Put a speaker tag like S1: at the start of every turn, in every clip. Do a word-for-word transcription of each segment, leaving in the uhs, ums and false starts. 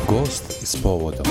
S1: Gost s povodom.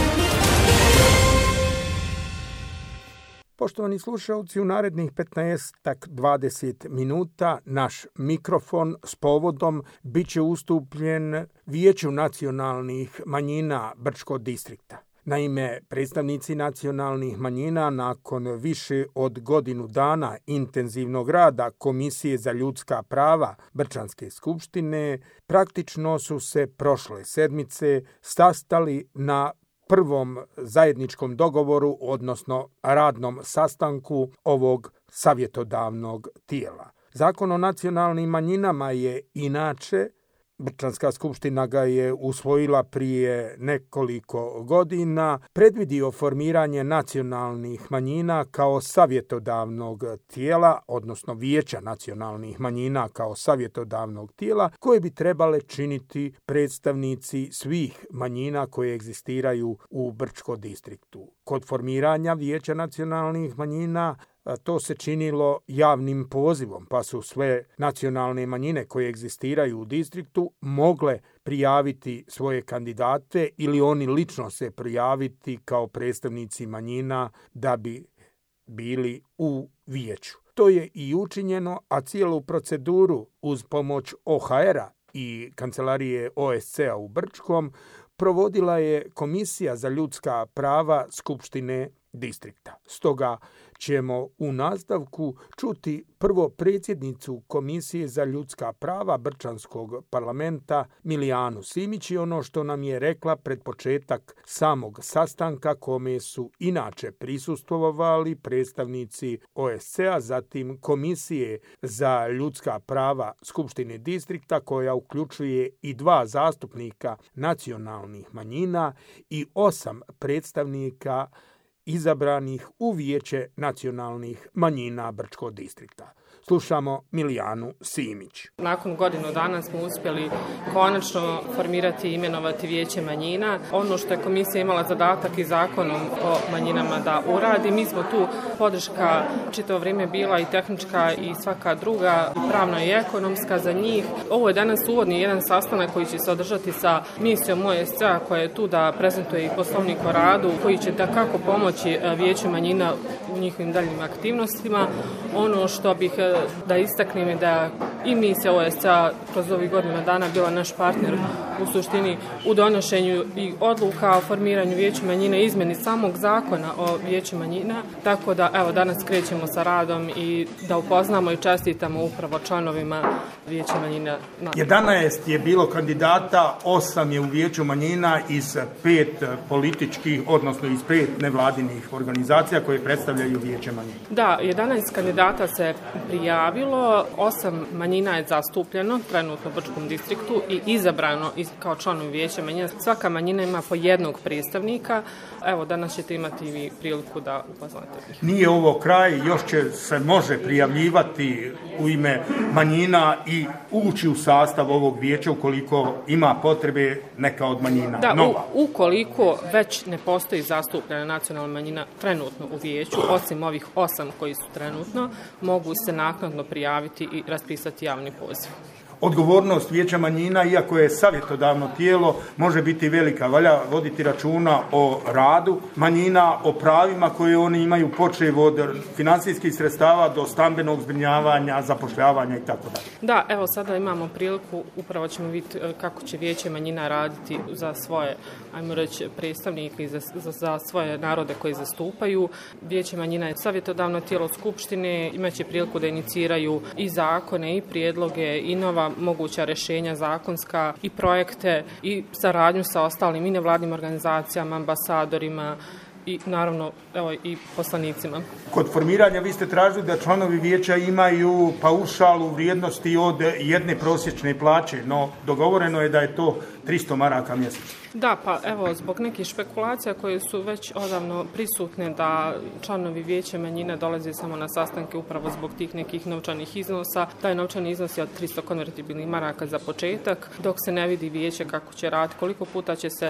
S1: Poštovani slušalci, u narednih petnaest do dvadeset minuta naš mikrofon s povodom bit će ustupljen Vijeću nacionalnih manjina Brčkog distrikta. Naime, predstavnici nacionalnih manjina nakon više od godinu dana intenzivnog rada Komisije za ljudska prava Brčanske skupštine praktično su se prošle sedmice sastali na prvom zajedničkom dogovoru, odnosno radnom sastanku ovog savjetodavnog tijela. Zakon o nacionalnim manjinama je inače, Brčanska skupština ga je usvojila prije nekoliko godina, predvidio formiranje nacionalnih manjina kao savjetodavnog tijela, odnosno Vijeća nacionalnih manjina kao savjetodavnog tijela, koje bi trebale činiti predstavnici svih manjina koje egzistiraju u Brčkom distriktu. Kod formiranja Vijeća nacionalnih manjina to se činilo javnim pozivom, pa su sve nacionalne manjine koje egzistiraju u distriktu mogle prijaviti svoje kandidate ili oni lično se prijaviti kao predstavnici manjina da bi bili u vijeću. To je i učinjeno, a cijelu proceduru uz pomoć O H R-a i kancelarije O S C-a u Brčkom provodila je Komisija za ljudska prava Skupštine distrikta. Stoga ćemo u nastavku čuti prvo predsjednicu Komisije za ljudska prava Brčanskog parlamenta Milijanu Simić i ono što nam je rekla pred početak samog sastanka kome su inače prisustvovali predstavnici O S C-a, zatim Komisije za ljudska prava Skupštine distrikta koja uključuje i dva zastupnika nacionalnih manjina i osam predstavnika izabranih u Vijeće nacionalnih manjina Brčkog distrikta. Slušamo Milijanu Simić.
S2: Nakon godinu dana smo uspjeli konačno formirati i imenovati Vijeće manjina. Ono što je komisija imala zadatak i zakonom o manjinama da uradi, mi smo tu, podrška čitavo vrijeme bila i tehnička i svaka druga, i pravna i ekonomska za njih. Ovo je danas uvodni jedan sastanak koji će se održati sa misijom O S C-a koja je tu da prezentuje i poslovnik o radu, koji će takako pomoći Vijeću manjina u njihovim daljim aktivnostima. Ono što bih da istaknem je da i misija O S C-a kroz ovih godina dana bila naš partner u suštini u donošenju i odluka o formiranju Vijeća manjina, izmjeni samog zakona o Vijeću manjina, tako da evo danas krećemo sa radom i da upoznamo i čestitamo upravo članovima Vijeća manjina.
S3: jedanaest je bilo kandidata, osam je u Vijeću manjina iz pet političkih, odnosno iz pet nevladinih organizacija koje predstavljaju Vijeće manjina.
S2: Da, jedanaest kandidata se prijavilo, osam manjina je zastupljeno trenutno u Brčkom distriktu i izabrano kao članovi Vijeća manjina. Svaka manjina ima po jednog predstavnika. Evo, danas ćete imati vi priliku da upoznate ih.
S3: Nije ovo kraj, još će se može prijavljivati u ime manjina i ući u sastav ovog vijeća ukoliko ima potrebe neka od manjina.
S2: Da,
S3: nova.
S2: U, ukoliko već ne postoji zastupljena nacionalna manjina trenutno u vijeću, osim ovih osam koji su trenutno, mogu se naknadno prijaviti i raspisati javni poziv.
S3: Odgovornost Vijeća manjina, iako je savjetodavno tijelo, može biti velika. Valja voditi računa o radu manjina, o pravima koje oni imaju, počev od financijskih sredstava do stambenog zbrinjavanja, zapošljavanja i tako dalje.
S2: Da, evo sada imamo priliku, upravo ćemo vidjeti kako će Vijeće manjina raditi za svoje, ajmo reći, predstavnike i za, za, za svoje narode koji zastupaju. Vijeće manjina je savjetodavno tijelo Skupštine, imaće priliku da iniciraju i zakone i prijedloge i nova moguća rješenja zakonska i projekte i saradnju sa ostalim i nevladnim organizacijama, ambasadorima i naravno evo, i poslanicima.
S3: Kod formiranja vi ste tražili da članovi vijeća imaju paušal u vrijednosti od jedne prosječne plaće, no dogovoreno je da je to tristo maraka mjesečno.
S2: Da, pa evo, zbog nekih špekulacija koje su već odavno prisutne da članovi Vijeća manjina dolaze samo na sastanke upravo zbog tih nekih novčanih iznosa. Taj novčani iznos je od tristo konvertibilnih maraka za početak, dok se ne vidi vijeće kako će raditi, koliko puta će se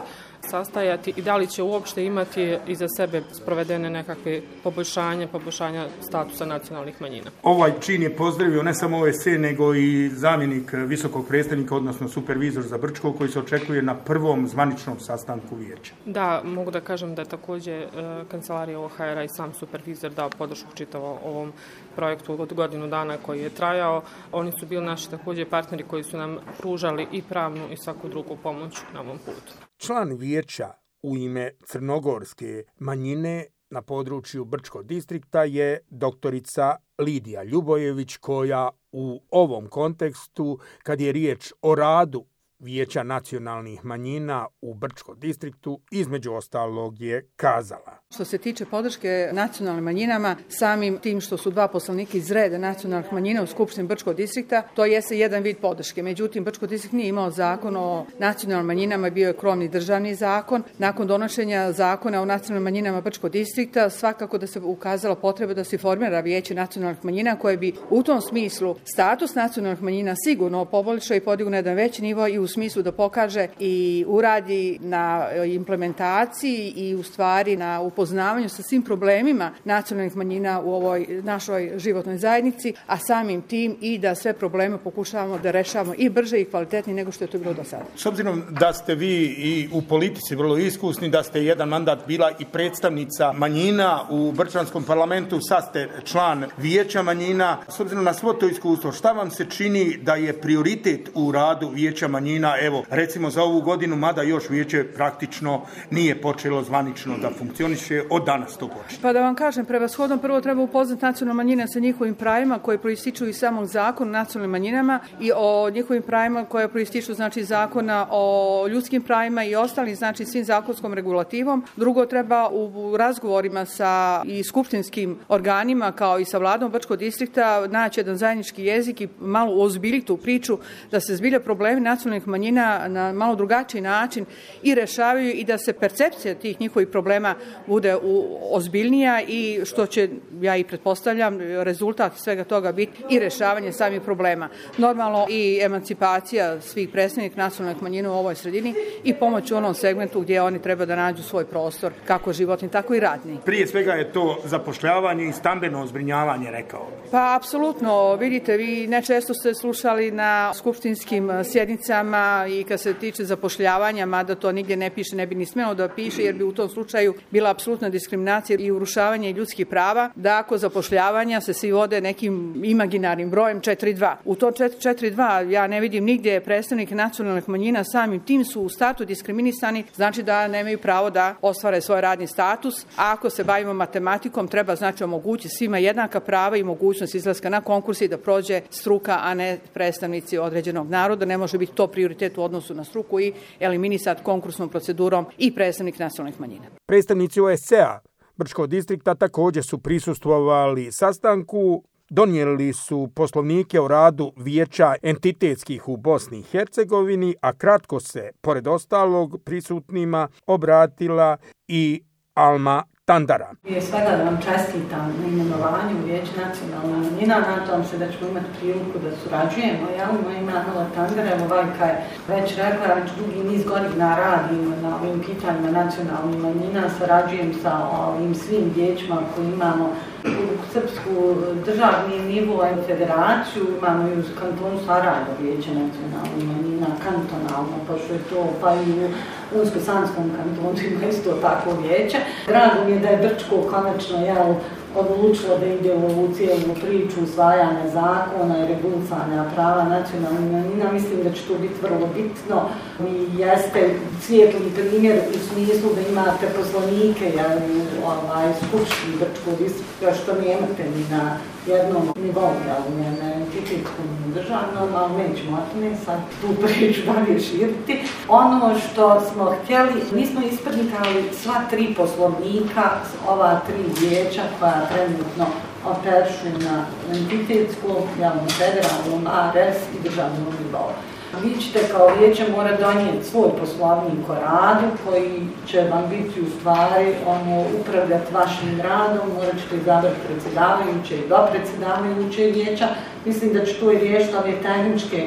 S2: sastajati i da li će uopšte imati iza sebe sprovedene nekakve poboljšanja, poboljšanja statusa nacionalnih manjina.
S3: Ovaj čin je pozdravio ne samo O S C, nego i zamjenik visokog predstavnika, odnosno supervizor za Brčko, koji se očekuje na prvom zvaničnom sastanku vijeća.
S2: Da, mogu da kažem da je također e, kancelarija O H R-a i sam supervizor dao podršku čitavo ovom projektu od godinu dana koji je trajao. Oni su bili naši također partneri koji su nam pružali i pravnu i svaku drugu pomoć na ovom putu.
S1: Član vijeća u ime crnogorske manjine na području Brčkog distrikta je doktorica Lidija Ljubojević, koja u ovom kontekstu, kad je riječ o radu Vijeća nacionalnih manjina u Brčkom distriktu, između ostalog je kazala.
S4: Što se tiče podrške nacionalnim manjinama, samim tim što su dva poslanika iz reda nacionalnih manjina u Skupštini Brčkog distrikta, to jeste jedan vid podrške. Međutim, Brčko distrikt nije imao zakon o nacionalnim manjinama, bio je krovni državni zakon. Nakon donošenja zakona o nacionalnim manjinama Brčkog distrikta, svakako da se ukazala potreba da se formira Vijeće nacionalnih manjina, koje bi u tom smislu status nacionalnih manjina sigurno poboljšao i podigao na jedan veći nivo i u smislu da pokaže i uradi na implementaciji i u stvari na upoznavanju sa svim problemima nacionalnih manjina u ovoj našoj životnoj zajednici, a samim tim i da sve probleme pokušavamo da rešavamo i brže i kvalitetnije nego što je to bilo do sada.
S3: S obzirom da ste vi i u politici vrlo iskusni, da ste jedan mandat bila i predstavnica manjina u Brčanskom parlamentu, sad ste član Vijeća manjina. S obzirom na svo to iskustvo, šta vam se čini da je prioritet u radu Vijeća manjina, evo, recimo za ovu godinu, mada još vijeće praktično nije počelo zvanično da funkcioniše, od danas to počne?
S4: Pa da vam kažem, prevashodno prvo treba upoznati nacionalne manjine sa njihovim pravima koje proističu iz samog zakona o nacionalnim manjinama i o njihovim pravima koje proističu, znači, zakona o ljudskim pravima i ostalim, znači, svim zakonskom regulativom. Drugo, treba u razgovorima sa i skupštinskim organima kao i sa vladom Brčkog distrikta naći jedan zajednički jezik i malo ozbiljiti tu priču da se zbilja problemi nacionalnih manjina na malo drugačiji način i rešavaju i da se percepcija tih njihovih problema bude u ozbiljnija i što će, ja i pretpostavljam, rezultat svega toga biti i rešavanje samih problema. Normalno i emancipacija svih predstavnika nacionalnih manjina u ovoj sredini i pomoć u onom segmentu gdje oni treba da nađu svoj prostor, kako životni, tako i radni.
S3: Prije svega je to zapošljavanje i stambeno zbrinjavanje, rekao.
S4: Pa, apsolutno. Vidite, vi nečesto ste slušali na skupštinskim sjednicama i kad se tiče zapošljavanja, mada to nigdje ne piše, ne bi ni smjelo da piše, jer bi u tom slučaju bila apsolutna diskriminacija i urušavanje ljudskih prava, da ako zapošljavanja se svi vode nekim imaginarnim brojem četiri dva. U to četiri dva ja ne vidim nigdje predstavnike nacionalnih manjina, samim tim su u startu diskriminisani, znači da nemaju pravo da ostvare svoj radni status, a ako se bavimo matematikom, treba, znači, omogućiti svima jednaka prava i mogućnost izlaska na konkurs i da prođe struka, a ne predstavnici određenog naroda. Ne može biti to prioritet u odnosu na struku i eliminisati konkursnom procedurom i predstavnik nacionalnih manjina.
S1: Predstavnici O S C-a Brčkog distrikta također su prisustvovali sastanku, donijeli su poslovnike o radu vijeća entitetskih u Bosni i Hercegovini, a kratko se, pored ostalog prisutnima, obratila i Alma Tandara.
S5: Prije svega da vam čestitam na imenovanju u Vijeće nacionalnih manjina, nadam se da ćemo imati priliku da surađujemo. Ja u moje ime Alma Tandara, evo Vajka je već rekla, već dugi niz godina radim na ovim pitanjima nacionalnih manjina, sarađujem sa ovim svim vijećima koji imamo u Srpsku državni nivo i federaciju, imamo i u kantonu Sarajevo Vijeće nacionalnih manjina, kantonalno, pa što je to, pa i u Unsko-Sanskom kantonu ima isto tako vijeće. Drago mi je da je Brčko konačno, jel, odlučilo da ide u ovu cijelu priču usvajanja zakona i regulisanja prava nacionalnih manjina. Mislim da će to biti vrlo bitno i jeste svijetli primjer u smislu da imate poslanike, jel, u ovaj, skupštini Brčkog distrikta, što nemate ni na jednom nivou, jel, ne na entitetskom državnom, ali nećemo o tome sad tu priču dalje širiti. Ono što smo htjeli, mi smo isprintali sva tri poslovnika, ova tri vijeća koja trenutno operšu na entitetskom, javnom federalnom, A R S i državnom nivou. Vi ćete kao vijeće mora donijeti svoj poslovnik o radu koji će vam biti u stvari ono, upravljati vašim radom, morat ćete izabrati predsjedavajuće i dopredsjedavajuće vijeća. Mislim da će to i riješiti ove tehničke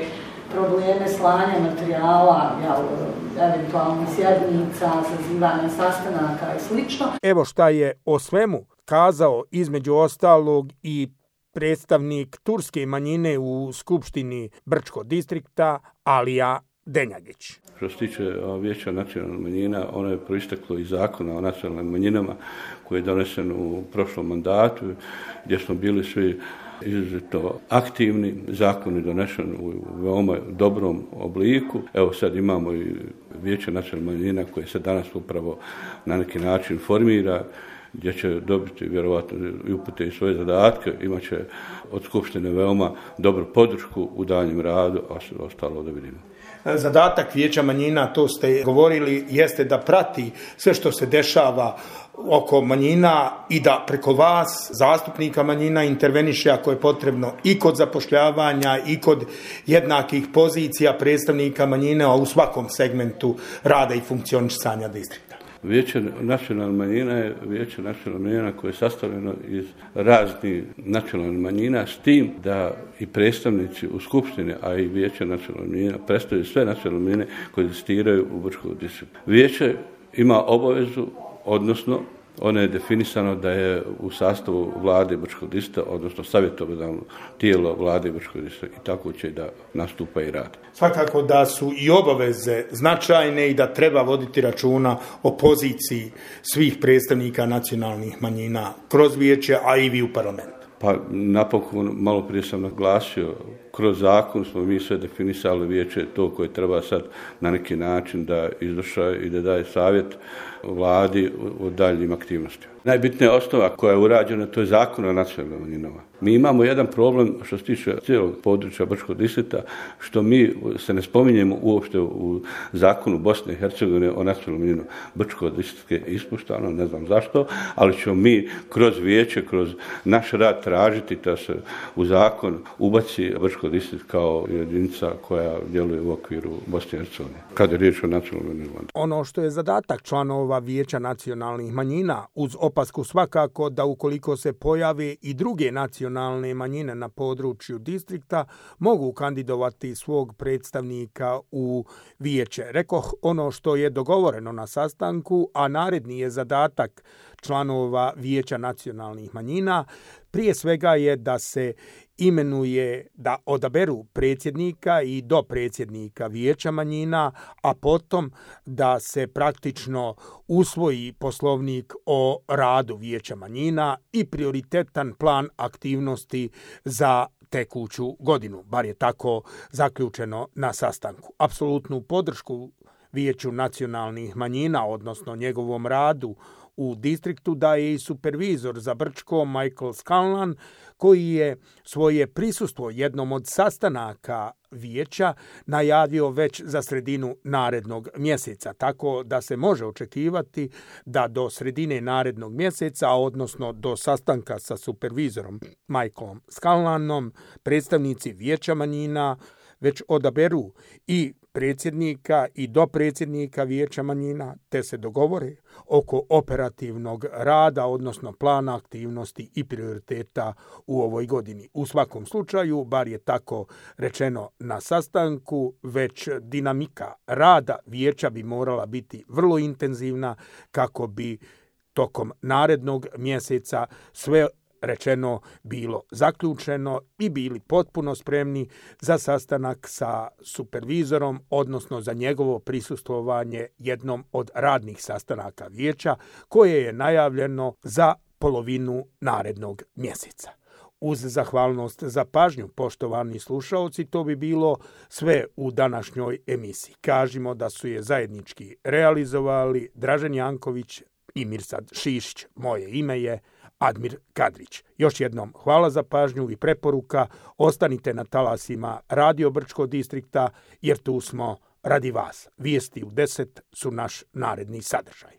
S5: probleme slanja materijala, jel, eventualno sjednica, sazivanja sastanaka i slično.
S1: Evo šta je o svemu kazao između ostalog i predstavnik turske manjine u Skupštini Brčkog distrikta Alija Denjagić.
S6: Što se tiče Vijeća nacionalnih manjina, ono je proisteklo iz zakona o nacionalnim manjinama koji je donesen u prošlom mandatu, gdje smo bili svi izuzetno aktivni. Zakon je donesen u veoma dobrom obliku. Evo sad imamo i Vijeće nacionalnih manjina koje se danas upravo na neki način formira, gdje će dobiti vjerovatno i upute i svoje zadatke, imat će od Skupštine veoma dobru podršku u daljnjem radu, a sve ostalo da vidimo.
S3: Zadatak Vijeća manjina, to ste govorili, jeste da prati sve što se dešava oko manjina i da preko vas, zastupnika manjina, interveniše ako je potrebno i kod zapošljavanja i kod jednakih pozicija predstavnika manjine, a u svakom segmentu rada i funkcionisanja distrikta.
S6: Vijeće nacionalnih manjina je Vijeće nacionalnih manjina koje je sastavljeno iz raznih nacionalnih manjina, s tim da i predstavnici u Skupštini, a i Vijeće nacionalnih manjina predstavljaju sve nacionalne manjine koje egzistiraju u Brčkom distriktu. Vijeće ima obavezu, odnosno ono je definisano da je u sastavu vlade Brčkog distrikta, odnosno savjetodavno tijelo vlade Brčkog distrikta, i tako će da nastupa i radi.
S3: Svakako da su i obaveze značajne i da treba voditi računa o poziciji svih predstavnika nacionalnih manjina kroz vijeće, a i vi u parlamentu.
S6: Pa napokon, malo prije sam naglasio, kroz zakon smo mi sve definisali, vijeće to koje treba sad na neki način da izvrša i da daje savjet vladi o daljnjim aktivnostima. Najbitnija osnova koja je urađena, to je zakon o nacionalnim manjinama. Mi imamo jedan problem što se tiče cijelog područja Brčkog distrikta, što mi se ne spominjemo uopšte u zakonu Bosne i Hercegovine o nacionalnom manjinu. Brčko distrikt je ispuštano, ne znam zašto, ali ćemo mi kroz vijeće, kroz naš rad tražiti da se u zakon ubaci Brčko distrikt kao jedinica koja djeluje u okviru Bosne i Hercegovine, kada je riječ o nacionalnom manjinu.
S1: Ono što je zadatak članova Vijeća nacionalnih manjina, uz opasku svakako da ukoliko se pojave i druge nacionalne manjine na području distrikta, mogu kandidovati svog predstavnika u vijeće. Rekoh, ono što je dogovoreno na sastanku, a naredni je zadatak članova Vijeća nacionalnih manjina, prije svega je da se imenuje, da odaberu predsjednika i dopredsjednika Vijeća manjina, a potom da se praktično usvoji poslovnik o radu Vijeća manjina i prioritetan plan aktivnosti za tekuću godinu. Bar je tako zaključeno na sastanku. Apsolutnu podršku Vijeću nacionalnih manjina, odnosno njegovom radu u distriktu, daje i supervizor za Brčko Michael Scanlan, koji je svoje prisustvo jednom od sastanaka vijeća najavio već za sredinu narednog mjeseca, tako da se može očekivati da do sredine narednog mjeseca, odnosno do sastanka sa supervizorom Michaelom Scanlanom, predstavnici Vijeća manjina već odaberu i predsjednika i dopredsjednika Vijeća manjina, te se dogovore oko operativnog rada, odnosno plana aktivnosti i prioriteta u ovoj godini. U svakom slučaju, bar je tako rečeno na sastanku, već dinamika rada vijeća bi morala biti vrlo intenzivna kako bi tokom narednog mjeseca sve rečeno bilo zaključeno i bili potpuno spremni za sastanak sa supervizorom, odnosno za njegovo prisustvovanje jednom od radnih sastanaka vijeća koje je najavljeno za polovinu narednog mjeseca. Uz zahvalnost za pažnju, poštovani slušaoci, to bi bilo sve u današnjoj emisiji. Kažimo da su je zajednički realizovali Dražen Janković i Mirsad Šišić. Moje ime je Admir Kadrić. Još jednom hvala za pažnju i preporuka. Ostanite na talasima Radio Brčkog distrikta jer tu smo radi vas. Vijesti u deset su naš naredni sadržaj.